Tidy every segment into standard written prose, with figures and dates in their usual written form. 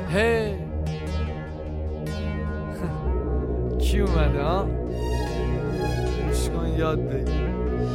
هی کی اومده ها؟ مشکن یاد بگیر.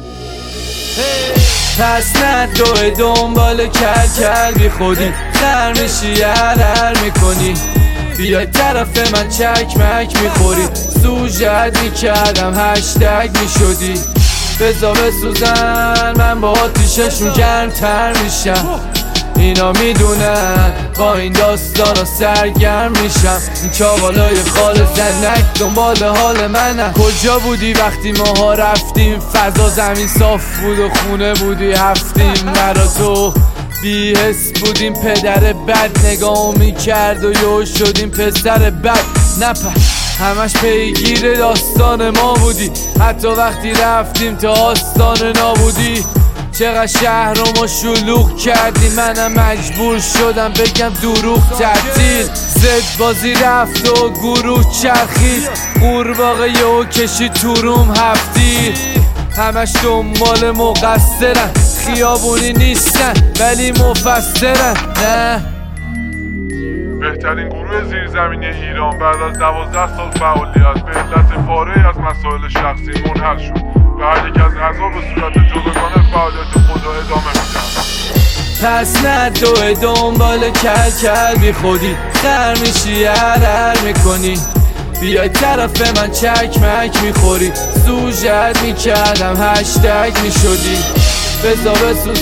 پس نه دوی دنبال کل بی خودی خر میشی هر میکنی بیای طرف من چکمک میخوری سوژت میکردم هشتگ میشدی بزا بسوزن من با آتیششون گرمتر میشم اینا میدونن با این داستانا سرگرم میشم این چاقالای خال زنک دنبال حال منن کجا بودی وقتی ماها رفتیم فضا زمین صاف بود و خونه بودی هفتیم مرا تو بی حس بودیم پدر بد نگاه میکرد و یو شدیم پسر بد نپه همش پیگیر داستان ما بودی حتی وقتی رفتیم تا آستان نابودی چقدر شهر رو ما شلوغ کردی منم مجبور شدم بگم دروغ تعطیل زد بازی رفت و گروه چرخید قورباغه یهو کشید تو روم هفتی همش دنبال مقصرن خیابونی نیستن ولی مفسرن نه بهترین گروه زیرزمینی ایران بعد از 12 سال فعالیت به علت پاره‌ای از مسائل شخصی منحل شد و هر یک از اعضا به صورت جداگانه فعالیت خود را ادامه میدن. پس نه دوی دنبال کل بی خودی خر میشی هر میکنی بیای طرف من چکمک میخوری سوژت میکردم هشتگ میشدی بزا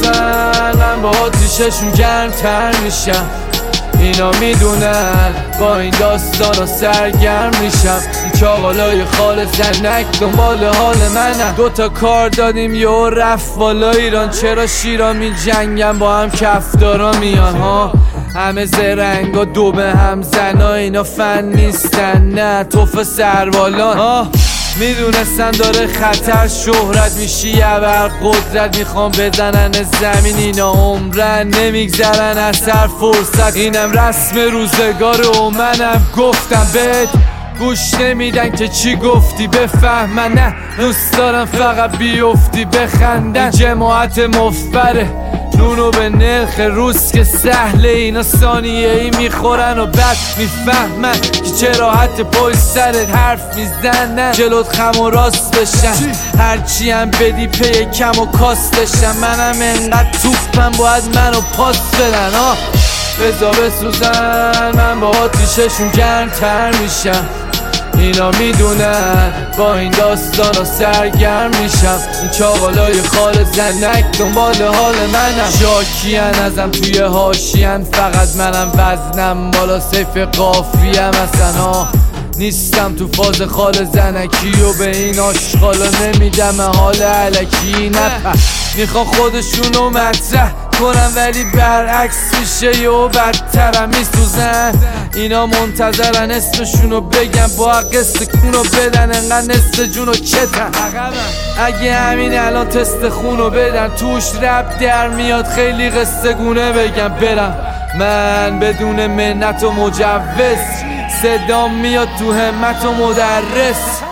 بسوزن من با آتیششون گرمتر میشم اینا میدونن با این داستانا سرگرم میشم این چاقالای خال زنک دنبال حال منم دوتا کار دادیم یه رفت والا ایران چرا شیرا می جنگم با هم کفدارا میان ها همه زرنگ و دو به هم زنا اینا فن نیستن نه توف سروالان ها میدونستن داره خطر شهرت میشی ابر قدرت میخوام بزنن زمین اینا عمرن نمیگذرن اثر فرصت اینم رسم روزگار و منم گفتم بهت گوش نمیدن که چی گفتی بفهمن نه دوست دارم فقط بیفتی بخندن این جماعت مفبره نونو به نرخ روز که سهله اینا ثانیه ای میخورن و بعد میفهمن که چرا حتی پای سرت حرف میزنن جلوت خم و راست بشن هرچی هم بدی پی کم و کاستشن منم انقدر توپم باید منو پاس بدن بزا بسوزن من با آتیششون گرمتر میشم اینا میدونن با این داستانا سرگرم میشم این چاقالای خال زنک دنبال حال منم شاکین ازم توی حاشیه‌ن فقط منم وزنم بالا سیف قافیم اصلا نیستم تو فاز خال زنکی و به این آشغالا نمیدم حال علکی نپه میخوان خودشونو مطرح کنم ولی برعکس میشه و بدترم میسوزن اینا منتظرن اسمشونو بگم با قصه کونو بدن انقدر نصف جونو چتن اگه همین الان تست خونو بدن توش رب در میاد خیلی قصه گونه بگم برم من بدون منت و مجوز صدام میاد تو همت و مدرس